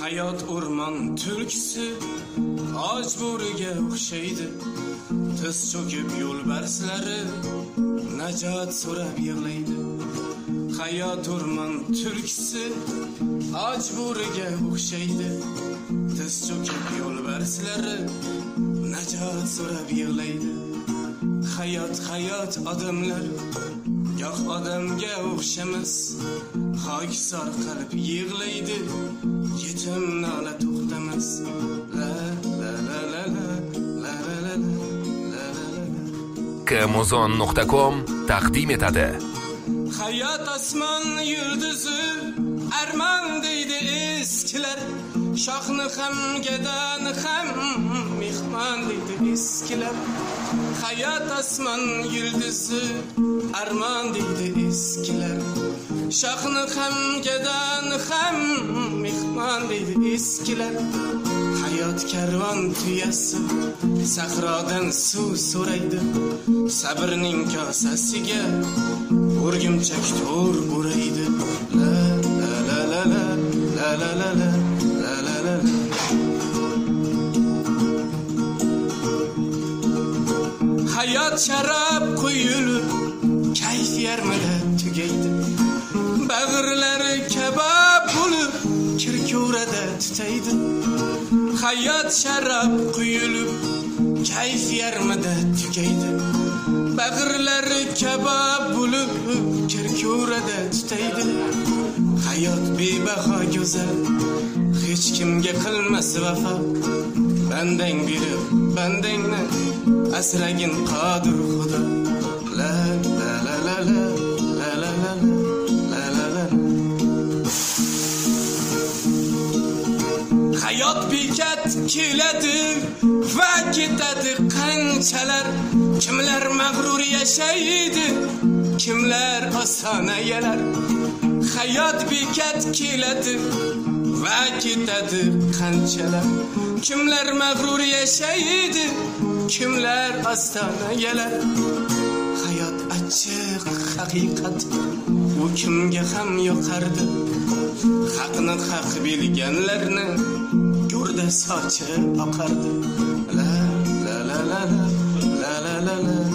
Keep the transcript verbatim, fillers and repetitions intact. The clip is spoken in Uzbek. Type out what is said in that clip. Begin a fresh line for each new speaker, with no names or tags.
Hayot o'rmon tulkisi och bo'riga o'xshaydi. Tiz cho'kib yo'lbarslari najot so'rab yig'laydi. Hayot o'rmon tulkisi och bo'riga o'xshaydi. Tiz cho'kib yo'lbarslari najot so'rab yig'laydi. Hayot hayot odamlar yo'q odamga o'xshamas. Xokisor qalb yig'laydi, yetim nola to'xtamas. La la la la la la la la la la la.
Kamozon nuqta com taqdim etadi.
Hayot osmon yulduzi armon deydi eskilar. Shohni ham gadani ham mehmon deydi eskilar. Hayot osmon yulduzi armon deydi eskilar. Shohni ham gadani ham mehmon deydi eskilar. Hayot karvon tuyasi sahrodan suv so'raydi. Sabrning kosasiga o'rgimchak to'r o'raydi. La la la la la la la la la la la la. Hayot sharab quyilib kayf yarmida tugaydi. Bag'irlari kabob bo'lib kirko'rada tutaydi. Hayot sharab quyilib kayf yarmida tugaydi. Bag'irlari kabob bo'lib kirko'rada tutaydi. Hayot bebaho go'zal, hech kimga qilmas vafo. Bandang berib bandangni asragin qodir Xudo. La la la la la la la la la la la. Hayot bekat keladi va ketadi qanchalar. Kimlar mag'rur yashaydi, kimlar osona yalar. Hayot bekat keladi va ketadi qanchalar. Kimlar mag'rur yashaydi, kimlar osona yalar. Hayot achchiq haqiqat, u kimga ham yoqardi. Haqni haq bilganlarni go'rda sochi oqardi. La la la la la la la la la.